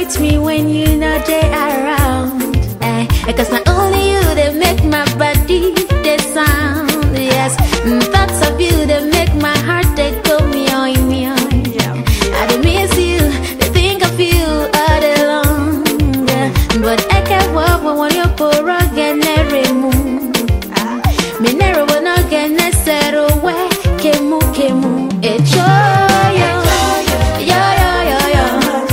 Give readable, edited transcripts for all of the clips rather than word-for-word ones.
hurt me when you know they around. Because not only you, they make my body they sound. Yes, thoughts of you, they make my heart they go meow meow. I don't miss you, they think of you all day long. But I can't walk when you're poor again every moon. Me never will not get necessary way. Kemu kemu, echoyo, yo yo yo yo,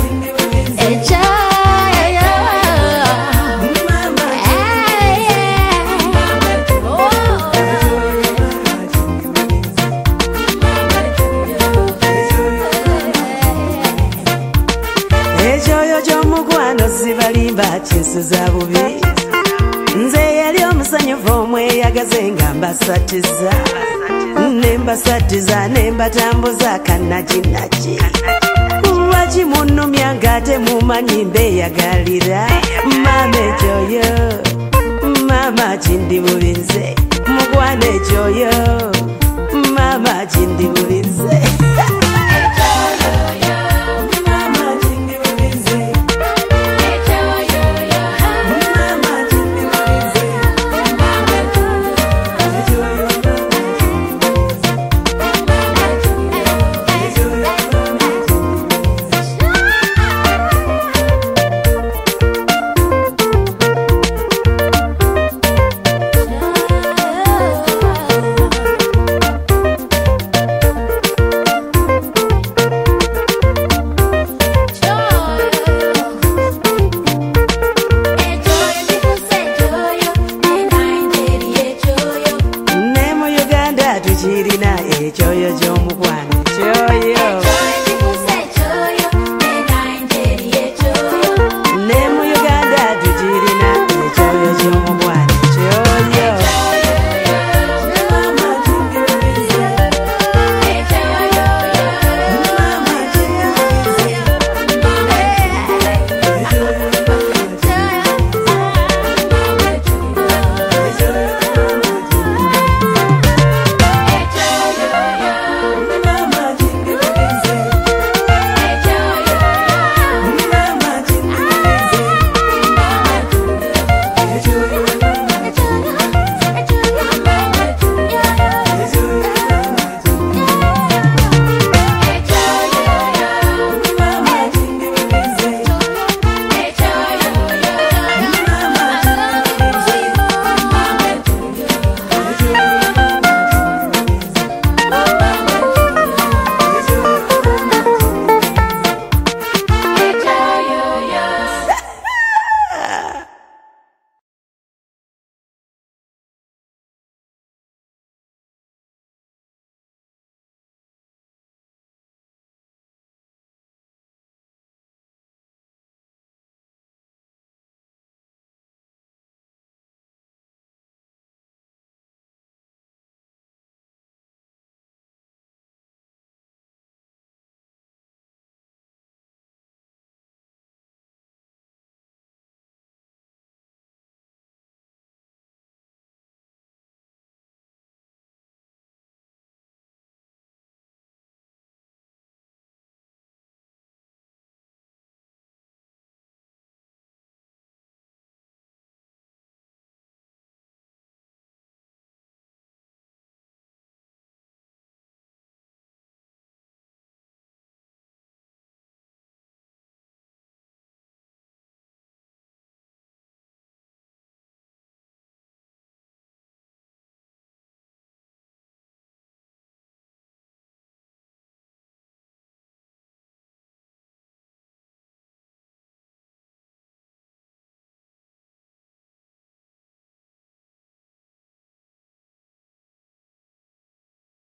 echoyo, mama, echoyo ky'omukwano sibalimba kinsuza bubi. Nze yali omusanyufu omweyagaze nga mbasatiza, nembasatiza nembatambuza kannakinaki. Lwaki munnumya ng'ate mumanyi mbeeyagalira? Mama ekyoyo, mama kindi bubi nze, mukwano ekyoyo, mama kindi bubi nze.